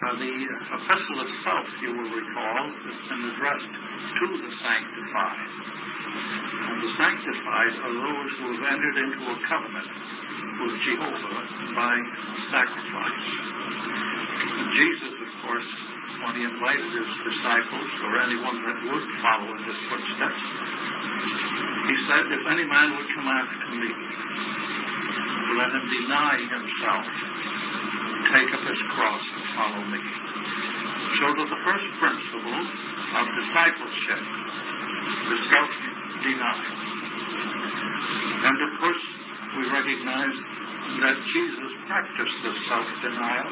The epistle itself, you will recall, has been addressed to the sanctified. And the sanctified are those who have entered into a covenant with Jehovah by sacrifice. Jesus, of course, when he invited his disciples, or anyone that would follow in his footsteps, he said, if any man would come after me, let him deny himself, take up his cross and follow me. So that the first principle of discipleship is self-denial. And of course, we recognize that Jesus practiced this self-denial.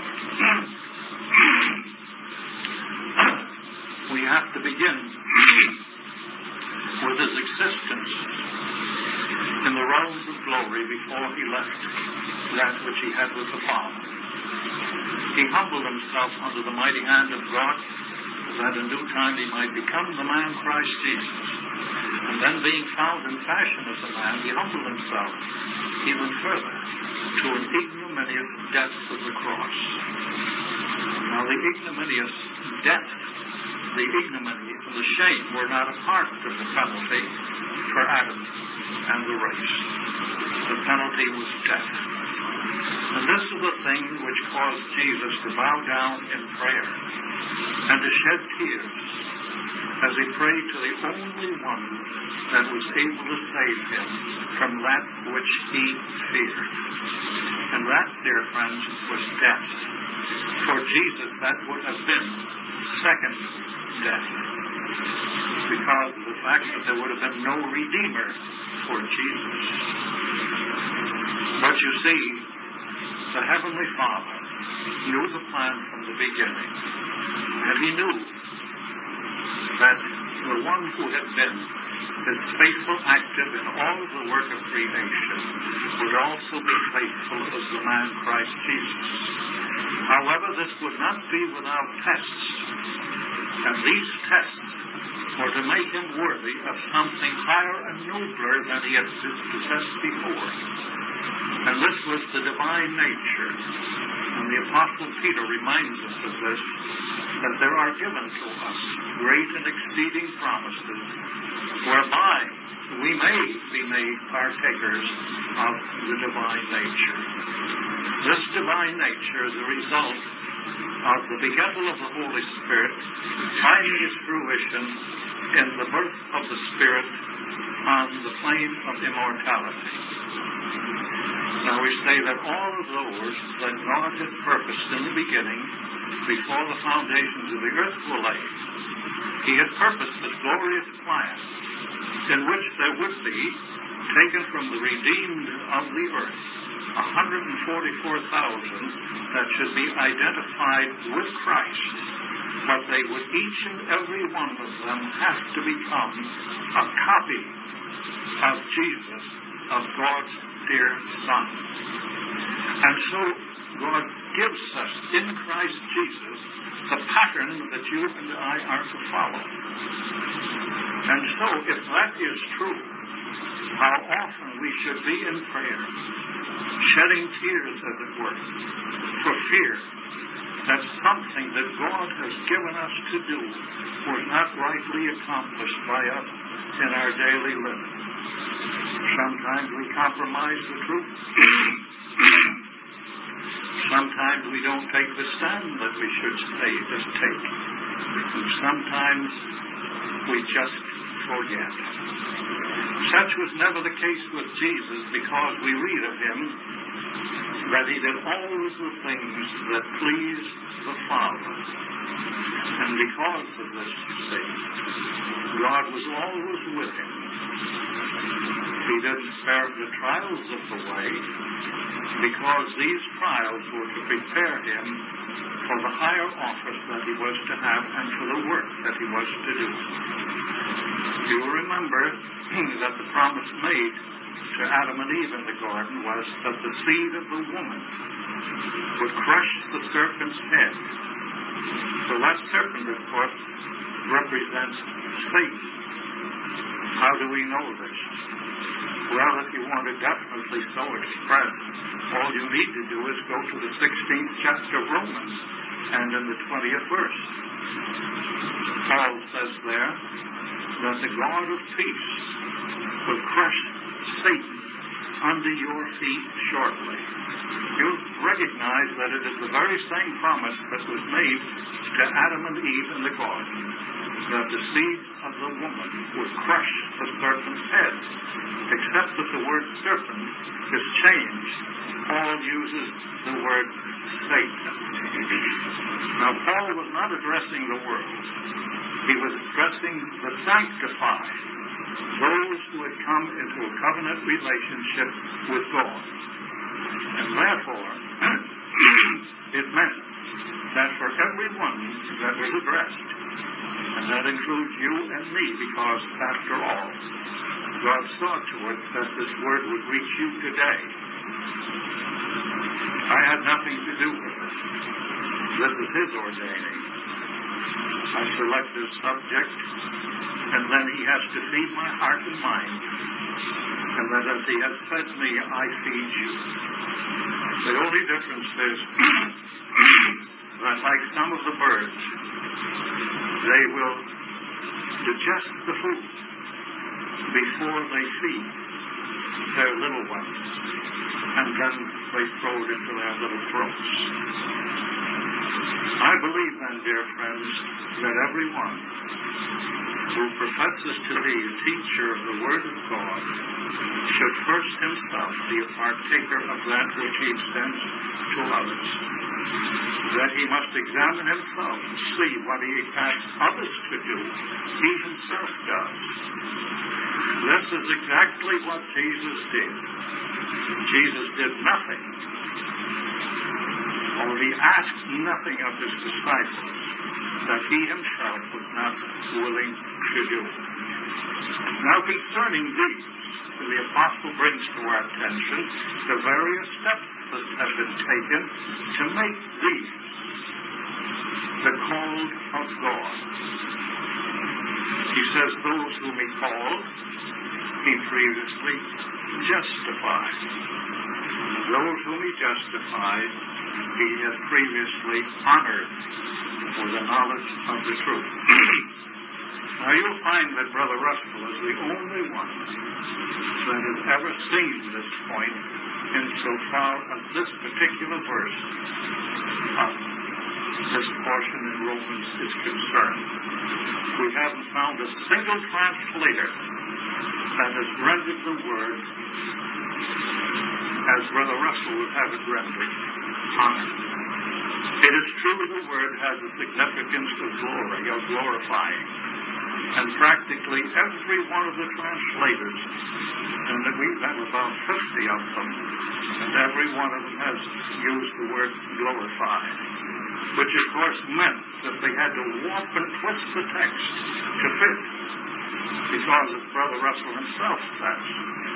We have to begin with his existence in the realms of glory before he left that which he had with the Father. He humbled himself under the mighty hand of God, that in due time he might become the man Christ Jesus. And then being found in fashion as a man, he humbled himself even further to an ignominious death of the cross. Now the ignominious death, the ignominy and the shame were not a part of the penalty for Adam and the race. The penalty was death. And this is the thing which caused Jesus to bow down in prayer and to shed tears as he prayed to the only one that was able to save him from that which he feared. And that, dear friends, was death. For Jesus, that would have been second death, because of the fact that there would have been no Redeemer for Jesus. But you see, the Heavenly Father knew the plan from the beginning, and he knew that the one who had been his faithful active in all of the work of creation would also be faithful as the man Christ Jesus. However, this would not be without tests, and these tests were to make him worthy of something higher and nobler than he had possessed before. And this was the divine nature. And the Apostle Peter reminds us of this, that there are given to us great and exceeding promises, whereby we may be made partakers of the divine nature. This divine nature is a result of the begettal of the Holy Spirit finding its fruition in the birth of the Spirit on the plane of immortality. Now we say that all of those that God had purposed in the beginning, before the foundations of the earth were laid, he had purposed this glorious plan in which there would be, taken from the redeemed of the earth, 144,000 that should be identified with Christ, but they would each and every one of them have to become a copy of Jesus, of God's dear Son. And so God gives us in Christ Jesus the pattern that you and I are to follow. And so if that is true, how often we should be in prayer, shedding tears, as it were, for fear that something that God has given us to do was not rightly accomplished by us in our daily living. Sometimes we compromise the truth. Sometimes we don't take the stand that we should take. And sometimes we just forget. Such was never the case with Jesus, because we read of him that he did all the things that pleased the Father. And because of this, you see, God was always with him. He didn't spare the trials of the way, because these trials were to prepare him for the higher office that he was to have and for the work that he was to do. You will remember that the promise made to Adam and Eve in the garden was that the seed of the woman would crush the serpent's head. So that serpent, of course, represents Satan. How do we know this? Well, if you want to definitely so express, all you need to do is go to the 16th chapter of Romans And in the 20th verse, Paul says there that the God of peace will crush Satan under your feet shortly. You recognize that it is the very same promise that was made to Adam and Eve in the garden, that the seed of the woman would crush the serpent's head. Except that the word serpent is changed, Paul uses the word Satan. Now, Paul was not addressing the world. He was addressing the sanctified, those who had come into a covenant relationship with God. And therefore, it meant that for everyone that was addressed, and that includes you and me, because after all, God saw to it that this word would reach you today. I had nothing to do with it. This is His ordaining. I select His subject, and then He has to feed my heart and mind. And that as He has fed me, I feed you. The only difference is that, like some of the birds, they will digest the food before they feed their little ones, and then they throw it into their little throats. I believe then, dear friends, that everyone who professes to be a teacher of the Word of God should first himself be a partaker of that which he extends to others. That he must examine himself and see what he asks others to do, he himself does. This is exactly what Jesus did. Jesus did nothing, or he asked nothing of his disciples that he himself was not willing to do. Now, concerning these, the apostle brings to our attention the various steps that have been taken to make these the called of God. He says, those whom he called, he previously justified. Those whom he justified, he has previously honored for the knowledge of the truth. Now, you'll find that Brother Russell is the only one that has ever seen this point insofar as this particular verse of this portion in Romans is concerned. We haven't found a single translator that has rendered the word as Brother Russell would have it rendered, honor. It is true the word has a significance of glory, of glorifying. And practically every one of the translators, and we've had about 50 of them, and every one of them has used the word glorified, which of course meant that they had to warp and twist the text to fit, because as Brother Russell himself says,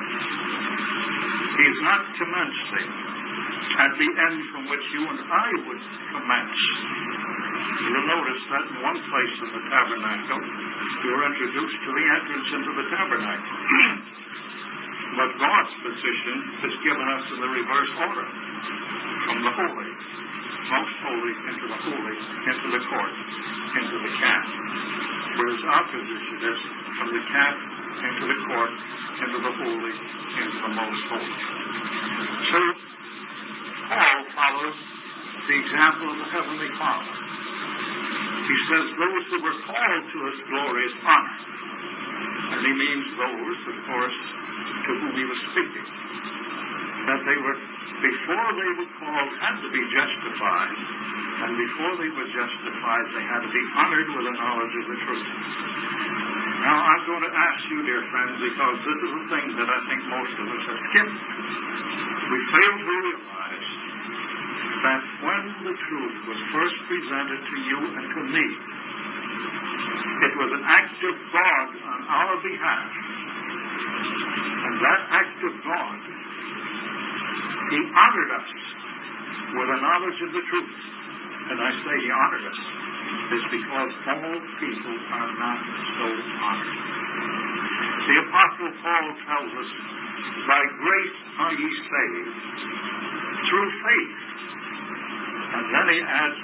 he's not commencing at the end from which you and I would commence. You'll notice that in one place in the tabernacle, you're introduced to the entrance into the tabernacle. But God's position is given us in the reverse order. From the holy, most holy, into the holy, into the court, into the camp. Whereas our position is from the camp, into the court, into the holy, into the most holy. So, Paul follows the example of the Heavenly Father. He says those who were called to his glorious honor. And he means those, of course, to whom he was speaking. That they were, before they were called, had to be justified. And before they were justified, they had to be honored with a knowledge of the truth. Now, I'm going to ask you, dear friends, because this is a thing that I think most of us have skipped. We fail to realize that when the truth was first presented to you and to me, it was an act of God on our behalf. And that act of God, he honored us with a knowledge of the truth. And I say he honored us is because all people are not so honored. The Apostle Paul tells us, by grace are ye saved, through faith. And then he adds,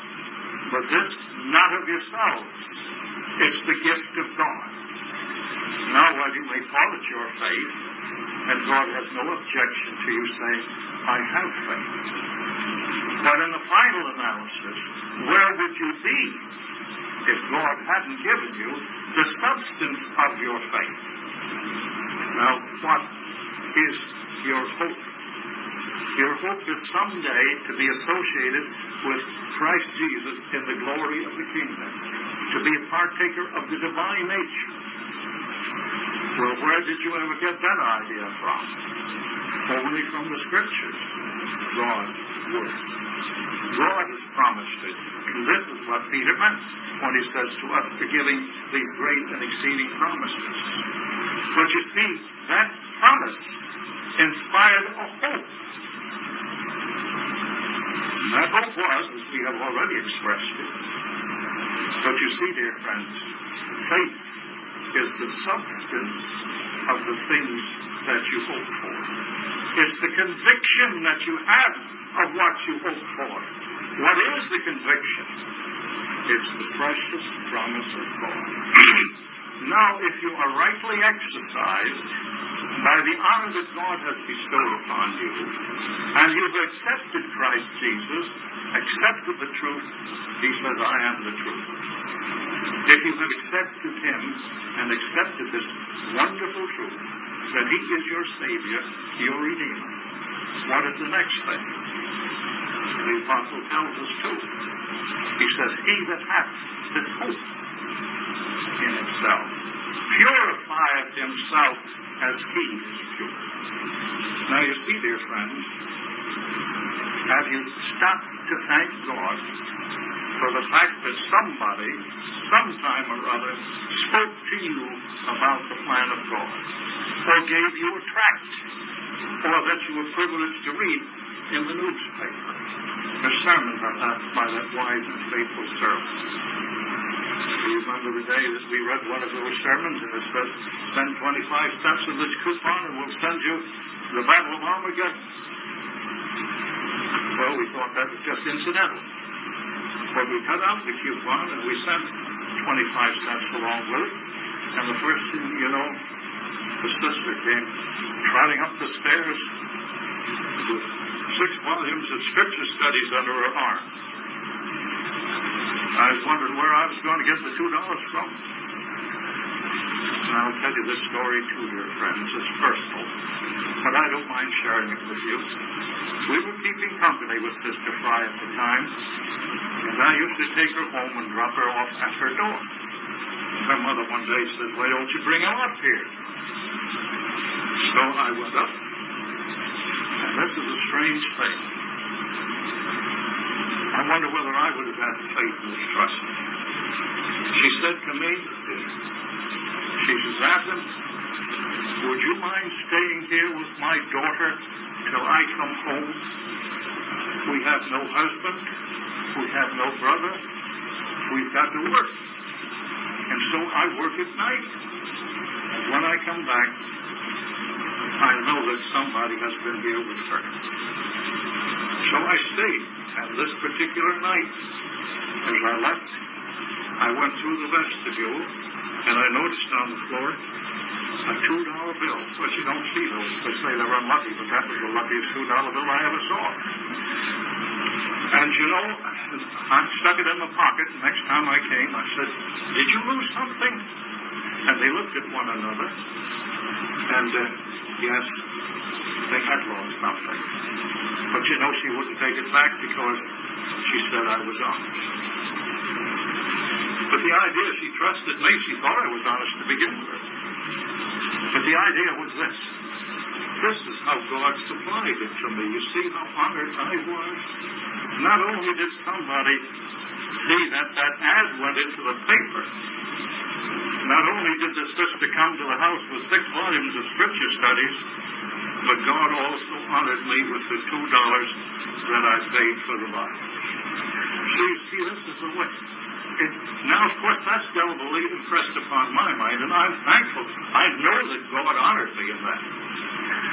But this, not of yourselves. It's the gift of God. Now, while you may fault your faith, and God has no objection to you saying, I have faith. But in the final analysis, where would you be if God hadn't given you the substance of your faith? Now, what is your hope? Your hope is someday to be associated with Christ Jesus in the glory of the kingdom, to be a partaker of the divine nature. Well, where did you ever get that idea from? Only from the Scriptures. God's Word. God has promised it. And this is what Peter meant when he says to us, forgiving these great and exceeding promises. But you see, that promise inspired a hope. And that hope was, as we have already expressed it. But you see, dear friends, faith is the substance of the things that you hope for. It's the conviction that you have of what you hope for. What is the conviction? It's the precious promise of God. Now, if you are rightly exercised by the honor that God has bestowed upon you, and you've accepted Christ Jesus, accepted the truth, he says, I am the truth. If you have accepted him and accepted this wonderful truth, that he is your Savior, your Redeemer, what is the next thing? The Apostle tells us too. He says, he that hath this hope in himself purifieth himself as he is pure. Now you see, dear friends, have you stopped to thank God for the fact that somebody, sometime or other, spoke to you about the plan of God, or gave you a tract, or that you were privileged to read in the newspaper? The sermons are passed by that wise and faithful servant. You remember the day that we read one of those sermons, and it says, spend 25 cents in this coupon and we'll send you the Battle of Armageddon. Well, we thought that was just incidental. But we cut out the coupon and we sent 25 cents along with it. And the first thing you know, the sister came trotting up the stairs with 6 volumes of scripture studies under her arm. I was wondering where I was going to get the $2 from. And I'll tell you this story too, dear friends. It's personal, but I don't mind sharing it with you. We were keeping company with Sister Fry at the time, and I used to take her home and drop her off at her door. Her mother one day said, why don't you bring him up here? So I went up, and this is a strange thing. I wonder whether I would have had faith and trust. She said to me, she says, Adam, would you mind staying here with my daughter till I come home? We have no husband. We have no brother. We've got to work. And so I work at night. And when I come back, I know that somebody has been here with her. So I stayed. And this particular night, as I left, I went through the vestibule, and I noticed on the floor a $2 bill. But you don't see those. They say they're unlucky, but that was the luckiest $2 bill I ever saw. And you know, I stuck it in my pocket. The next time I came, I said, did you lose something? And they looked at one another, and yes, they had lost something. But you know, she wouldn't take it back because she said I was honest. But the idea, she trusted me. She thought I was honest to begin with. But the idea was this. This is how God supplied it to me. You see how honored I was? Not only did somebody see that ad went into the paper, not only did the sister come to the house with 6 volumes of scripture studies, but God also honored me with the $2 that I paid for the Bible. See, this is the way. Now, of course, that's delicately impressed upon my mind, and I'm thankful. I know that God honored me in that.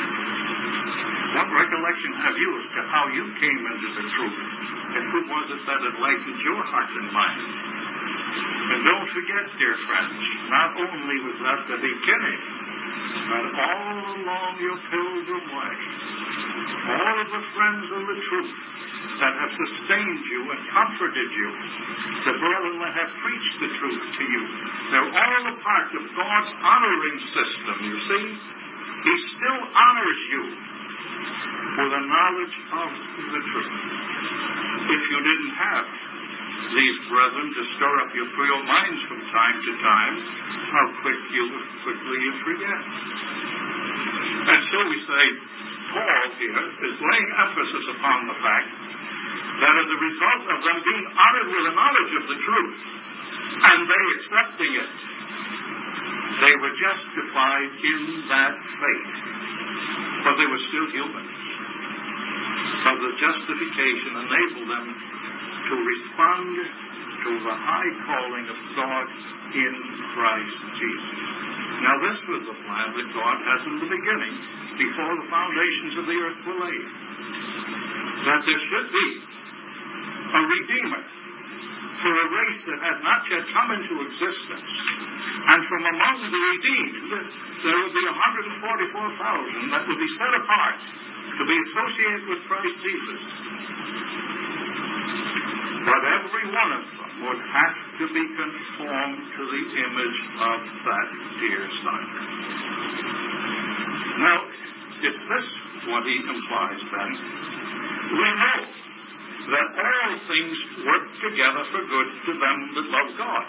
What recollection have you as to how you came into the truth? And who was it that enlightened your heart and mind? And don't forget, dear friends, not only was that the beginning, but all along your pilgrim way, all of the friends of the truth that have sustained you and comforted you, the brethren that have preached the truth to you, they're all a part of God's honoring system, you see. He still honors you with a knowledge of the truth. If you didn't have these brethren to stir up your minds from time to time, how quickly you forget. And so we say, Paul here is laying emphasis upon the fact that as a result of them being honored with a knowledge of the truth, and they accepting it, they were justified in that faith. But they were still human. But the justification enabled them to respond to the high calling of God in Christ Jesus. Now this was the plan that God has in the beginning, before the foundations of the earth were laid. That there should be a Redeemer for a race that had not yet come into existence. And from among the redeemed, there would be 144,000 that would be set apart to be associated with Christ Jesus. But every one of them would have to be conformed to the image of that dear Son. Now, if this is what he implies, then, we know that all things work together for good to them that love God.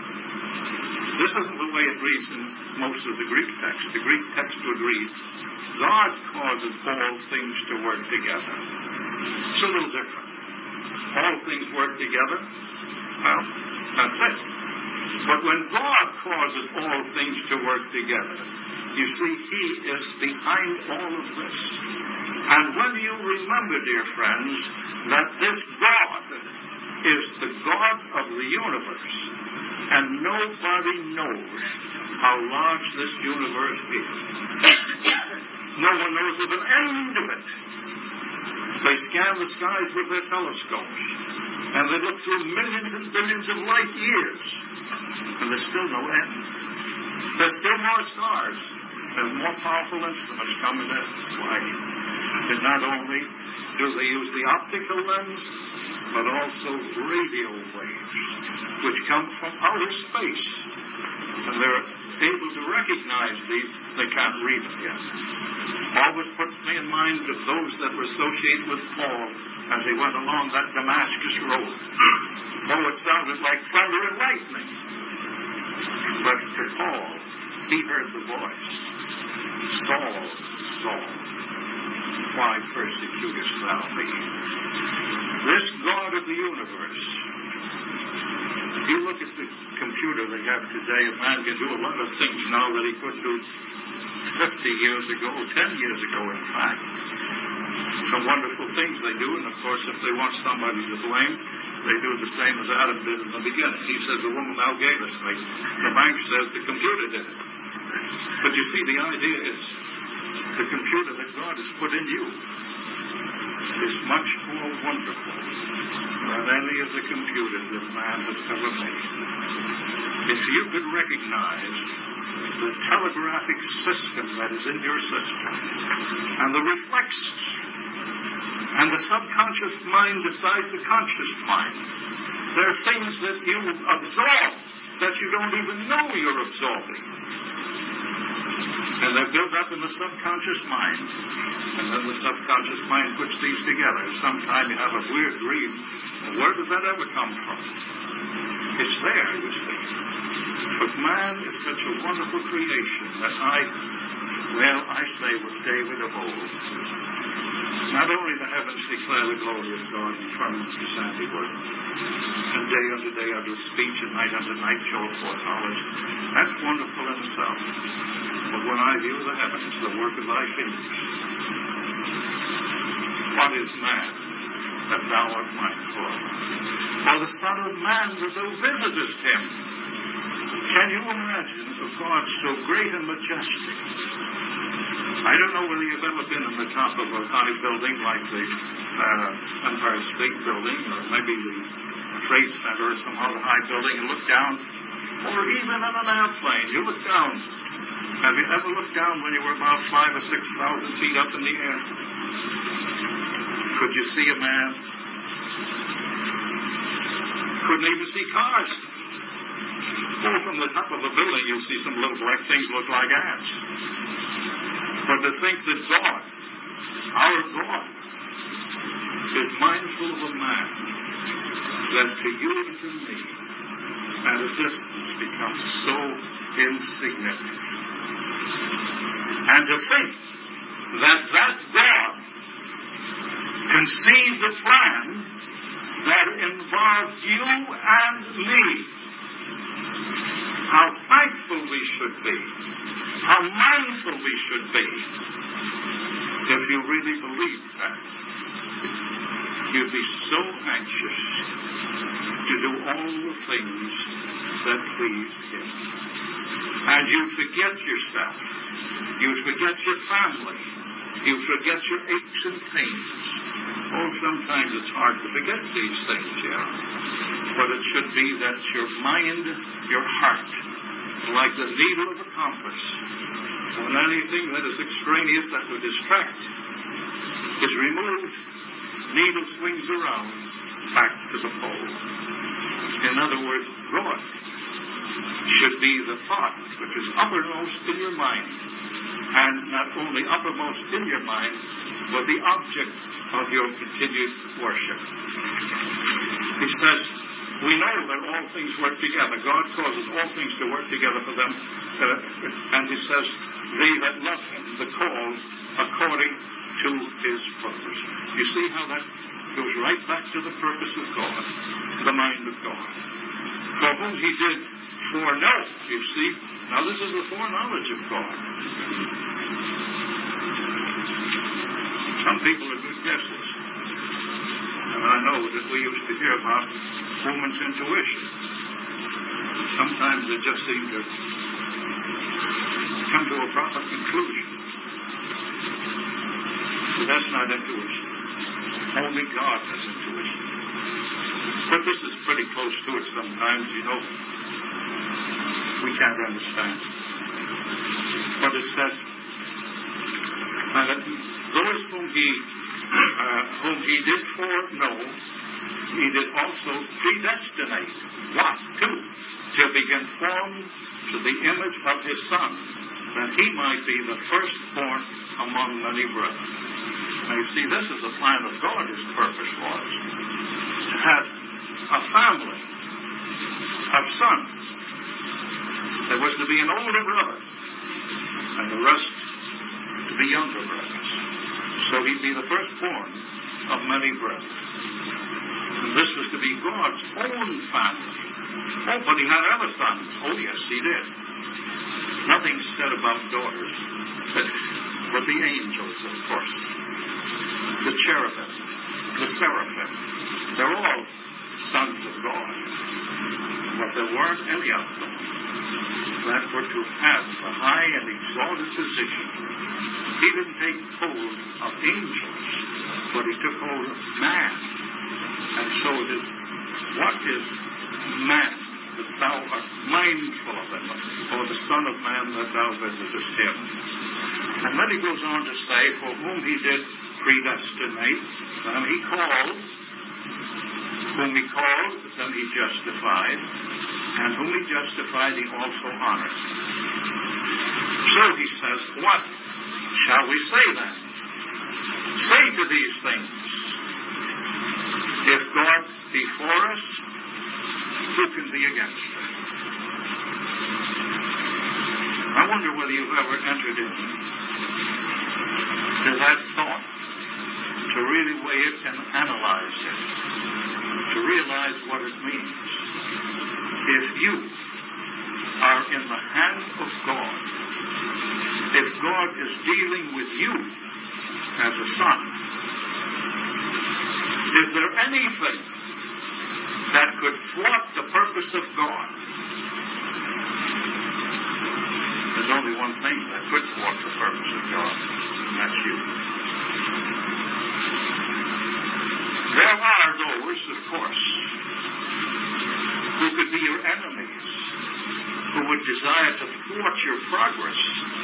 This isn't the way it reads in most of the Greek text. The Greek text would read, God causes all things to work together. It's a little different. All things work together? Well, that's it. But when God causes all things to work together, you see, He is behind all of this. And when you remember, dear friends, that this God is the God of the universe, and nobody knows how large this universe is. No one knows of an end of it. They scan the skies with their telescopes, and they look through millions and billions of light years, and there's still no end. There's still more stars, and more powerful instruments come into play. And not only do they use the optical lens, but also radio waves, which come from outer space. And they're able to recognize these. They can't read them yet. Always puts me in mind of those that were associated with Paul as he went along that Damascus road. Oh, it sounded like thunder and lightning. But to Paul, he heard the voice. Saul, Saul, why persecutest thou me? This God of the universe. If you look at the computer they have today, a man can do a lot of things now that he couldn't do 50 years ago, 10 years ago, in fact. Some wonderful things they do, and of course, if they want somebody to blame, they do the same as Adam did in the beginning. He says, the woman thou gavest me. The bank says the computer did it. But you see, the idea is the computer that God has put in you is much more wonderful than any of the computers that man has ever made. If you could recognize the telegraphic system that is in your system, and the reflexes, and the subconscious mind decides the conscious mind, there are things that you absorb that you don't even know you're absorbing. And they're built up in the subconscious mind. And then the subconscious mind puts these together. Sometime you have a weird dream. And where does that ever come from? It's there, you see. But man is such a wonderful creation that I say with David of old, not only the heavens declare the glory of God and firmament his handiwork, and day unto day unto speech, and night unto night show forth knowledge. That's wonderful in itself. But when I view the heavens, the work of thy fingers, what is man that thou art mindful of? Or the Son of Man that thou visitest him? Can you imagine a God so great and majestic I don't know whether you've ever been on the top of a high building like the Empire State Building, or maybe the Trade Center or some other high building, and look down, or even in an airplane, you look down. Have you ever looked down when you were about 5,000 or 6,000 feet up in the air? Could you see a man? Couldn't even see cars. Well, from the top of a building, you'll see some little black things look like ants. But to think that God, our God, is mindful of a man that to you and to me, at a distance, becomes so insignificant. And to think that God conceived a plan that involved you and me. How thankful we should be. How mindful we should be. If you really believe that, you'd be so anxious to do all the things that please Him. And you'd forget yourself. You'd forget your family. You'd forget your aches and pains. Oh, sometimes it's hard to forget these things, yeah. But it should be that your mind, your heart, like the needle of a compass, when anything that is extraneous that would distract is removed, needle swings around back to the pole. In other words, God should be the thought which is uppermost in your mind, and not only uppermost in your mind, but the object of your continued worship. He says, we know that all things work together. God causes all things to work together for them. And He says, they that love Him, the called according to His purpose. You see how that goes right back to the purpose of God, the mind of God. For whom He did foreknow, you see. Now this is the foreknowledge of God. Some people are good guesses. And I know that we used to hear about woman's intuition. Sometimes they just seem to come to a proper conclusion. But that's not intuition. Only God has intuition. But this is pretty close to it sometimes, you know. We can't understand. But it says, those whom he did foreknow, He did also predestinate. What? To be conformed to the image of His Son, that He might be the firstborn among many brethren. Now you see, this is the plan of God. His purpose was to have a family of sons. There was to be an older brother, and the rest to be younger brothers. So He'd be the firstborn of many brethren. And this was to be God's own family. Oh, but He had other sons. Oh, yes, He did. Nothing said about daughters, but the angels, of course. The cherubim, the seraphim. They're all sons of God. But there weren't any of them that were to have the high and exalted position. He didn't take hold of angels, but He took hold of man. And so it is, what is man that thou art mindful of him, or the Son of Man that thou visitest him? And then He goes on to say, for whom He did predestinate, and He called, whom He called, then He justified, and whom He justified, He also honored. So He says, what shall we say then? Say to these things, if God be for us, who can be against us? I wonder whether you've ever entered into that thought, to really weigh it and analyze it, to realize what it means. If you are in the hand of God, if God is dealing with you as a son, is there anything that could thwart the purpose of God? There's only one thing thing that could thwart the purpose of God, and that's you. There are those, of course, who could be your enemies, who would desire to thwart your progress.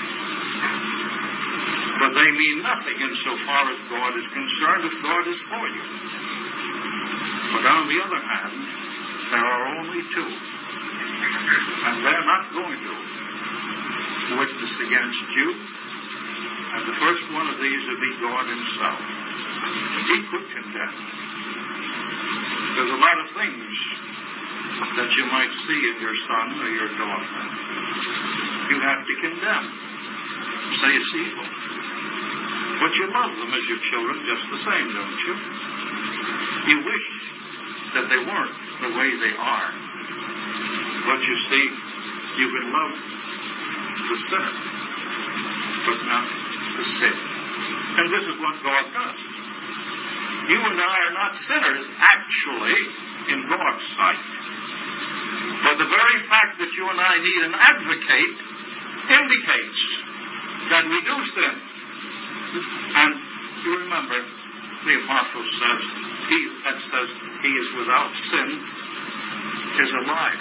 But they mean nothing insofar as God is concerned if God is for you. But on the other hand, there are only two. And they're not going to witness against you. And the first one of these would be God himself. He could condemn. There's a lot of things that you might see in your son or your daughter. You have to condemn. Say it's evil. But you love them as your children just the same, don't you? You wish that they weren't the way they are. But you see, you can love the sinner, but not the sin. And this is what God does. You and I are not sinners, actually, in God's sight. But the very fact that you and I need an advocate indicates that we do sin. And you remember, the apostle says, he that says he is without sin is a liar.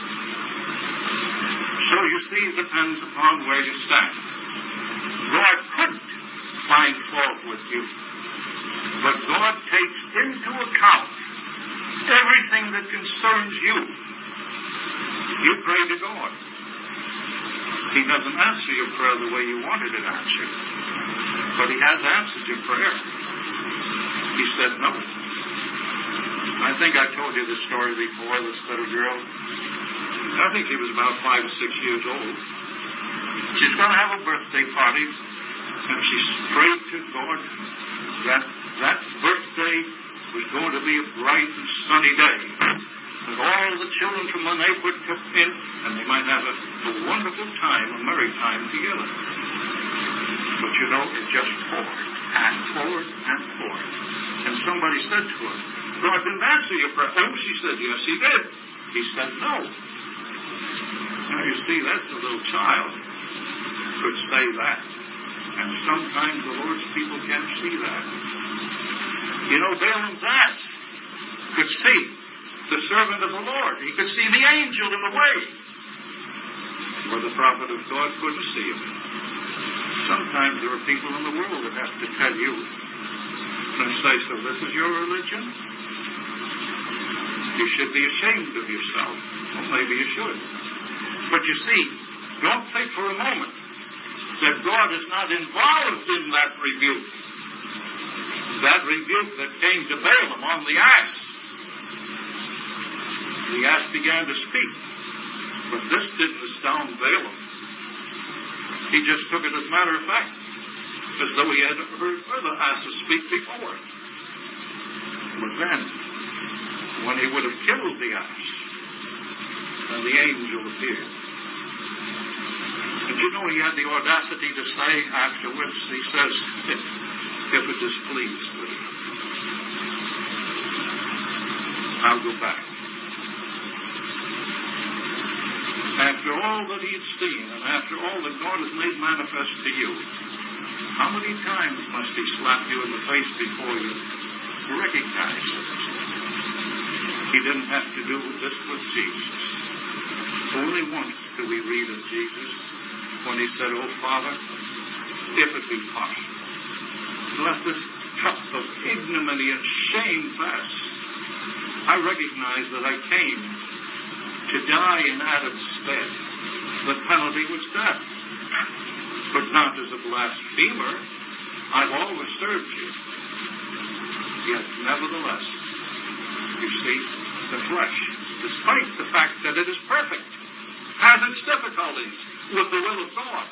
So you see, it depends upon where you stand. God could find fault with you, but God takes into account everything that concerns you. You pray to God. He doesn't answer your prayer the way you wanted it answered, but he has answered your prayer. He said no. I think I told you this story before, this little girl. I think she was about 5 or 6 years old. She's going to have a birthday party, and she prayed to God that that birthday was going to be a bright and sunny day. And all the children from the neighborhood come in, and they might have a wonderful time, a merry time together. But you know, it just poured and poured and poured. And somebody said to her, God didn't answer your prayer. Oh, she said, yes, he did. He said, no. Now, you see, that's a little child could say that. And sometimes the Lord's people can't see that. You know, Balaam's ass could see the servant of the Lord. He could see the angel in the way, where the prophet of God couldn't see him. Sometimes there are people in the world that have to tell you and say, so this is your religion? You should be ashamed of yourself. Well, maybe you should. But you see, don't think for a moment that God is not involved in that rebuke. That rebuke that came to Balaam on the ass. The ass began to speak. But this didn't astound Balaam. He just took it as a matter of fact, as though he had heard other asses speak before. But then, when he would have killed the ass, and the angel appeared. And you know, he had the audacity to say afterwards, he says, if it displeased me, I'll go back. After all that he had seen, and after all that God has made manifest to you, how many times must he slap you in the face before you recognize it? He didn't have to do this with Jesus. Only once do we read of Jesus when he said, oh, Father, if it be possible, let this cup of ignominy and shame pass. I recognize that I came to die in Adam's stead. The penalty was death. But not as a blasphemer. I've always served you. Yet, nevertheless, you see, the flesh, despite the fact that it is perfect, has its difficulties with the will of God.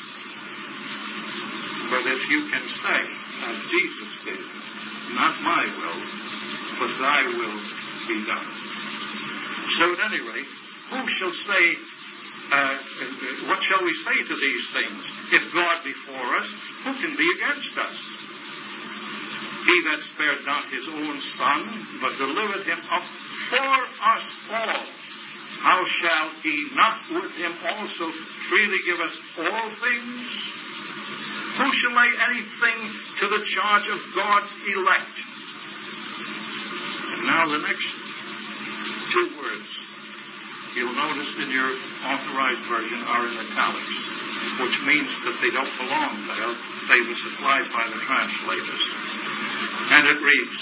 But if you can say, as Jesus did, not my will, but thy will be done. So at any rate, who shall say, what shall we say to these things? If God be for us, who can be against us? He that spared not his own Son, but delivered him up for us all, how shall he not with him also freely give us all things? Who shall lay anything to the charge of God's elect? And now the next two words, you'll notice in your authorized version, are in italics, which means that they don't belong there. They were supplied by the translators. And it reads,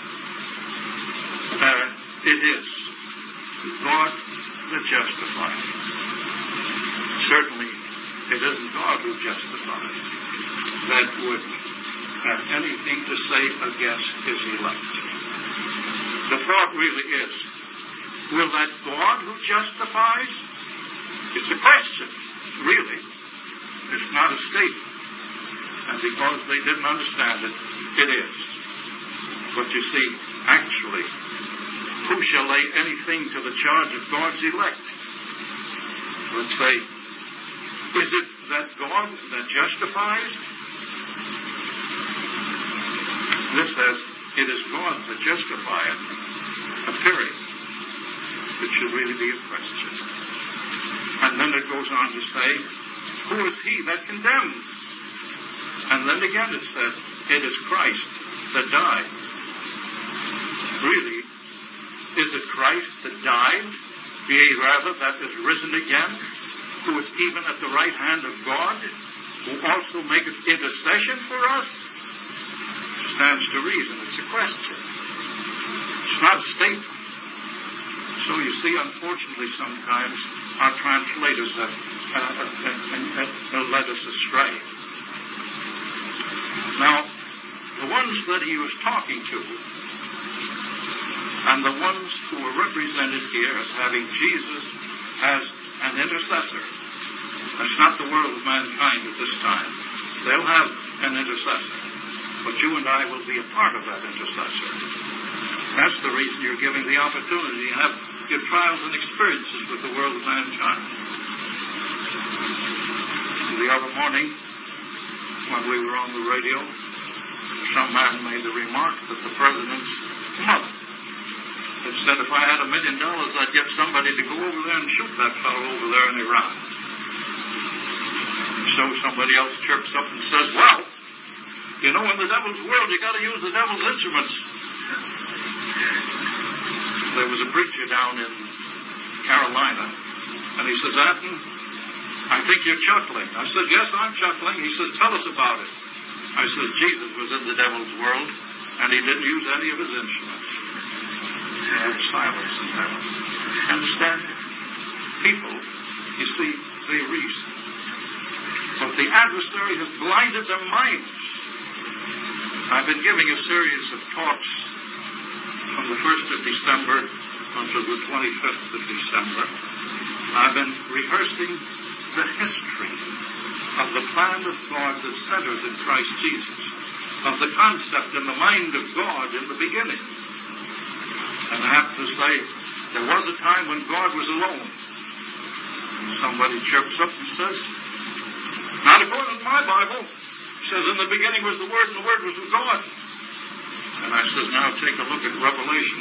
it is God that justifies. Certainly, it isn't God who justifies that would have anything to say against his elect. The thought really is, will that God who justifies? It's a question, really. It's not a statement. And because they didn't understand it, it is. But you see, actually, who shall lay anything to the charge of God's elect? Let's say, is it that God that justifies? This says, it is God that justifieth, a period. It should really be a question. And then it goes on to say, who is he that condemns? And then again it says, it is Christ that died. Really, is it Christ that died? Yea, rather, that is risen again, who is even at the right hand of God, who also maketh intercession for us? Stands to reason. It's a question. It's not a statement. So you see, unfortunately, sometimes our translators have led us astray. Now, the ones that he was talking to, and the ones who are represented here as having Jesus as an intercessor, that's not the world of mankind at this time. They'll have an intercessor, but you and I will be a part of that intercessor. That's the reason you're giving the opportunity to have your trials and experiences with the world of mankind. The other morning, when we were on the radio, some man made the remark that the president's mother had said, if I had $1 million, I'd get somebody to go over there and shoot that fellow over there in Iran. So somebody else chirps up and says, well, you know, in the devil's world, you got to use the devil's instruments. There was a preacher down in Carolina, and he says, Atten, I think you're chuckling. I said, yes, I'm chuckling. He says, tell us about it. I said, Jesus was in the devil's world, and he didn't use any of his instruments. They had silence in heaven. Understand? People, you see, they reason. But the adversary has blinded their minds. I've been giving a series of talks from the 1st of December until the 25th of December. I've been rehearsing the history of the plan of God that centers in Christ Jesus, of the concept in the mind of God in the beginning. And I have to say, there was a time when God was alone. And somebody chirps up and says, not according to my Bible. It says, in the beginning was the Word, and the Word was with God. And I says, now take a look at Revelation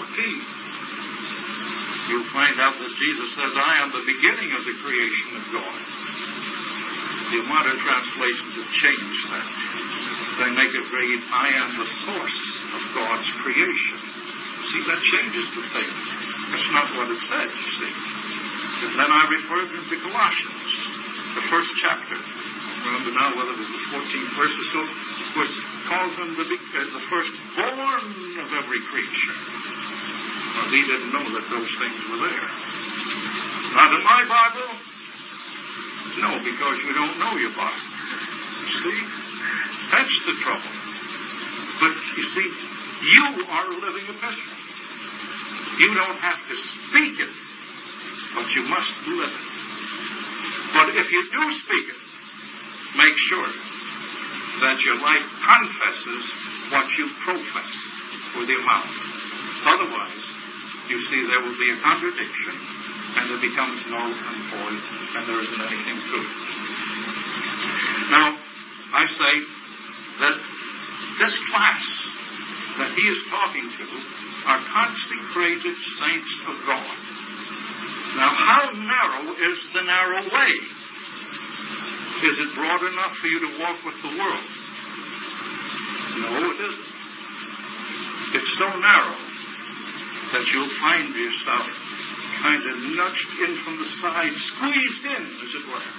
3:14. You'll find out that Jesus says, I am the beginning of the creation of God. The modern translations have changed that. They make it read, I am the source of God's creation. See, that changes the thing. That's not what it says, you see. And then I referred them to Colossians, the first chapter. Remember now whether it was the 14th verse or so, which calls him the firstborn of every creature. Well, he didn't know that those things were there. Not in my Bible? No, because you don't know your Bible. You see? That's the trouble. But you see, you are a living epistle. You don't have to speak it, but you must live it. But if you do speak it, make sure that your life confesses what you profess with your mouth. Otherwise, you see, there will be a contradiction, and it becomes null and void, and there isn't anything to it. Now, I say that this class that he is talking to are consecrated saints of God. Now, how narrow is the narrow way? Is it broad enough for you to walk with the world? No, it isn't. It's so narrow that you'll find yourself kind of nudged in from the side, squeezed in, as it were.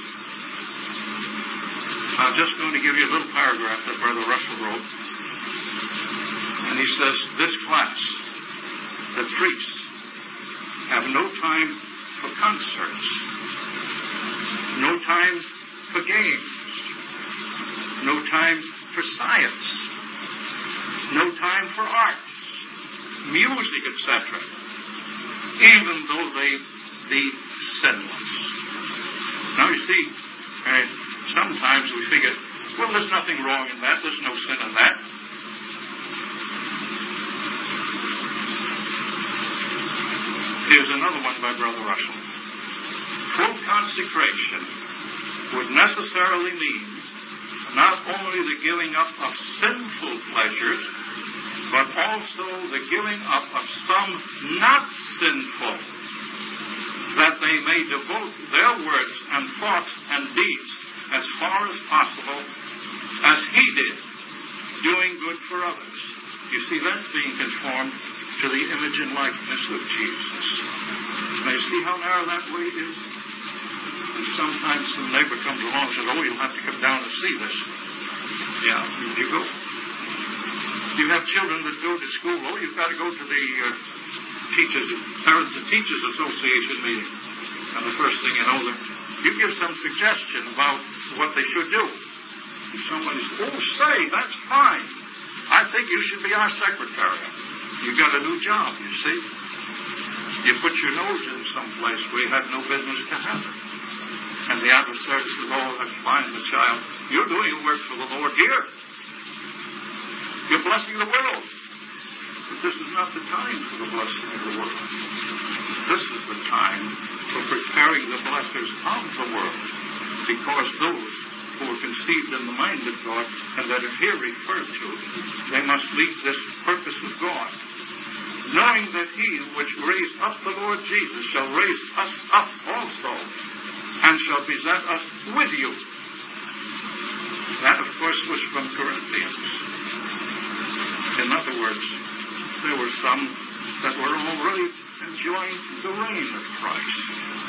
I'm just going to give you a little paragraph that Brother Russell wrote. And he says, this class, the priests, have no time for concerts, no time for games, no time for science, no time for art, music, etc., even though they be sinless. Now you see, sometimes we figure, well, there's nothing wrong in that, there's no sin in that. Here's another one by Brother Russell. Full consecration would necessarily mean not only the giving up of sinful pleasures, but also the giving up of some not sinful, that they may devote their words and thoughts and deeds as far as possible as he did, doing good for others. You see, that's being conformed to the image and likeness of Jesus. Now you see how narrow that way is? And sometimes some neighbor comes along and says, oh, you'll have to come down and see this. Yeah, you go. You have children that go to school. Oh, you've got to go to the Parents and Teachers Association meeting. And the first thing you know, you give some suggestion about what they should do. And somebody says, oh, say, that's fine. I think you should be our secretary. You've got a new job, you see. You put your nose in someplace where you have no business to have it. And the adversary says, oh, that's fine, the child. You're doing work for the Lord here. You're blessing the world. But this is not the time for the blessing of the world. This is the time for preparing the blessers of the world. Because those who are conceived in the mind of God and that are here referred to, they must meet this purpose of God. Knowing that he which raised up the Lord Jesus shall raise us up also, and shall present us with you. That, of course, was from Corinthians. In other words, there were some that were already enjoying the reign of Christ,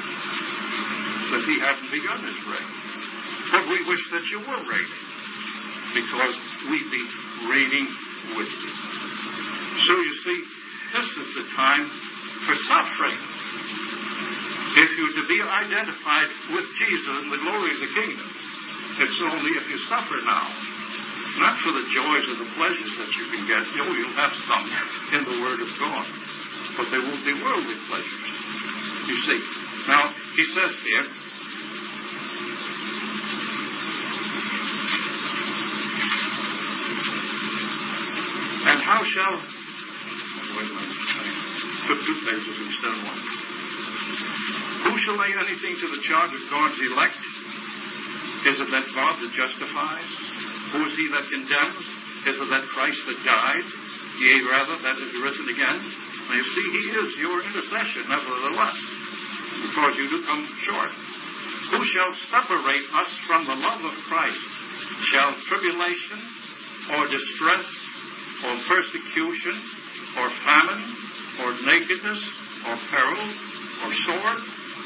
but he hadn't begun his reign. But we wish that you were reigning, because we'd be reigning with you. So you see, this is the time for suffering. If you're to be identified with Jesus in the glory of the kingdom, it's only if you suffer now. Not for the joys or the pleasures that you can get. You'll have some in the Word of God. But they won't be worldly pleasures. You see. Now, he says here, and how shall... Wait a minute. I took 2 pages instead of 1. Who shall lay anything to the charge of God's elect? Is it that God that justifies? Who is he that condemns? Is it that Christ that died? Yea, rather, that is risen again? Now you see, he is your intercession, nevertheless, because you do come short. Who shall separate us from the love of Christ? Shall tribulation, or distress, or persecution, or famine, or nakedness, or peril, or sword?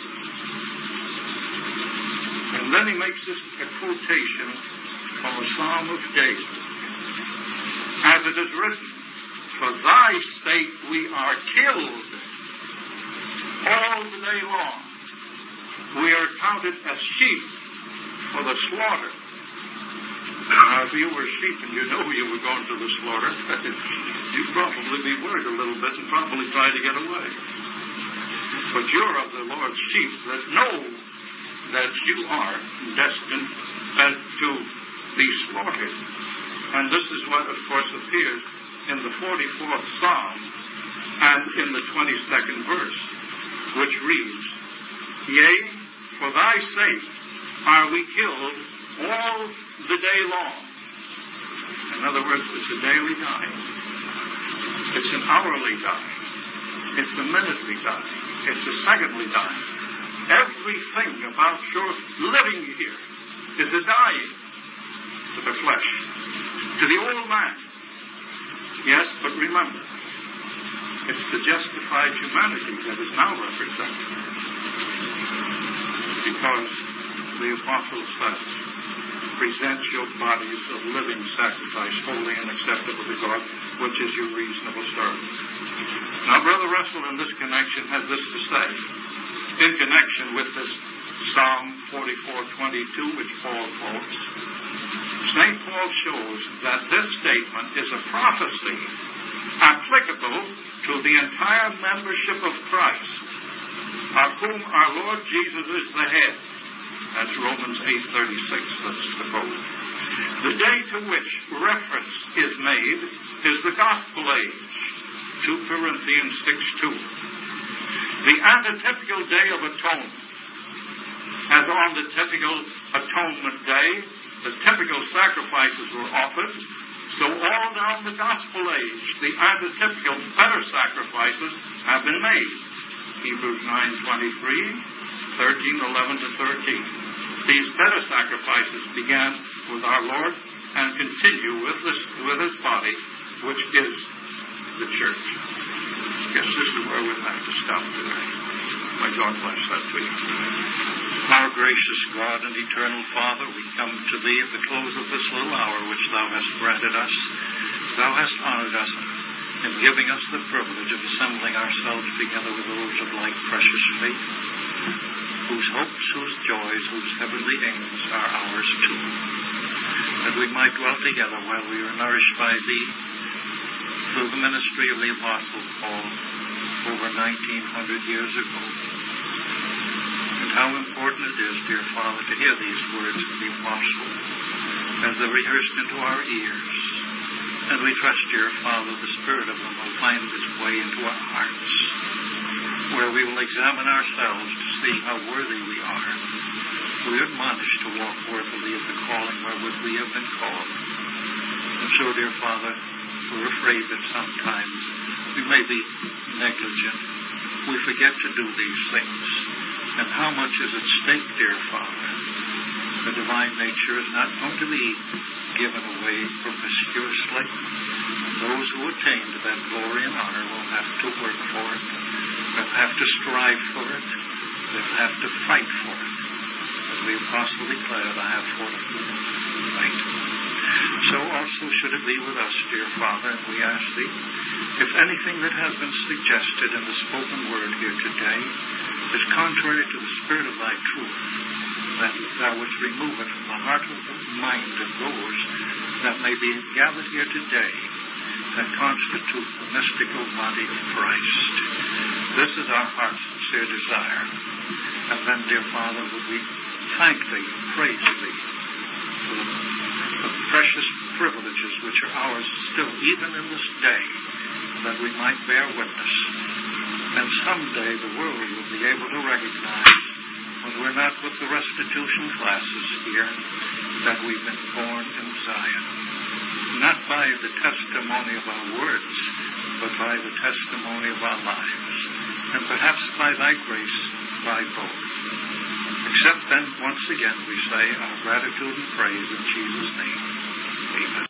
And then he makes this a quotation from a Psalm of David. As it is written, for thy sake we are killed all the day long. We are counted as sheep for the slaughter. Now, if you were sheep and you know you were going to the slaughter, you'd probably be worried a little bit and probably try to get away. But you're of the Lord's sheep that know that you are destined to be slaughtered. And this is what, of course, appears in the 44th Psalm and in the 22nd verse, which reads, Yea, for thy sake are we killed all the day long. In other words, it's a daily dying. It's an hourly dying. It's the minute we die. It's the second we die. Everything about your living here is a dying to the flesh, to the old man. Yes, but remember, it's the justified humanity that is now represented. Because the apostle says, present your bodies a living sacrifice, holy and acceptable to God, which is your reasonable service. Now, Brother Russell in this connection has this to say, in connection with this Psalm 44:22, which Paul quotes. St. Paul shows that this statement is a prophecy applicable to the entire membership of Christ, of whom our Lord Jesus is the head. That's Romans 8:36, that's the quote. The day to which reference is made is the gospel age, 2 Corinthians 6:2. The antitypical day of atonement, as on the typical atonement day, the typical sacrifices were offered, so all down the gospel age, the antitypical better sacrifices have been made. Hebrews 9:23, 13:11-13. These better sacrifices began with our Lord and continue with His body, which is the church. Yes, this is where we have to stop today. May God bless that to you. Our gracious God and eternal Father, we come to Thee at the close of this little hour which Thou hast granted us. Thou hast honored us in giving us the privilege of assembling ourselves together with those of like precious faith, whose hopes, whose joys, whose heavenly aims are ours too. That we might dwell together while we are nourished by Thee through the ministry of the Apostle Paul over 1900 years ago. And how important it is, dear Father, to hear these words of the Apostle as they're rehearsed into our ears. And we trust, dear Father, the Spirit of them will find its way into our hearts, where we will examine ourselves to see how worthy we are. We are admonished to walk worthily of the calling wherewith we have been called. And so, dear Father, we're afraid that sometimes we may be negligent. We forget to do these things. And how much is at stake, dear Father? The divine nature is not going to be given away promiscuously. Those who attain to that glory and honor will have to work for it. They'll have to strive for it. They'll have to fight for it. As the Apostle declared, I have fought a good fight. So also should it be with us, dear Father, and we ask Thee, if anything that has been suggested in the spoken word here today is contrary to the Spirit of Thy truth, that Thou wouldst remove it from the heart of the mind of those that may be gathered here today that constitute the mystical body of Christ. This is our heart's sincere desire. And then, dear Father, would we thank Thee, praise Thee for the precious privileges which are ours still, even in this day, that we might bear witness. And someday the world will be able to recognize, when we're not with the restitution classes here, that we've been born in Zion. Not by the testimony of our words, but by the testimony of our lives. And perhaps by Thy grace, by both. Except then, once again, we say our gratitude and praise in Jesus' name. Amen.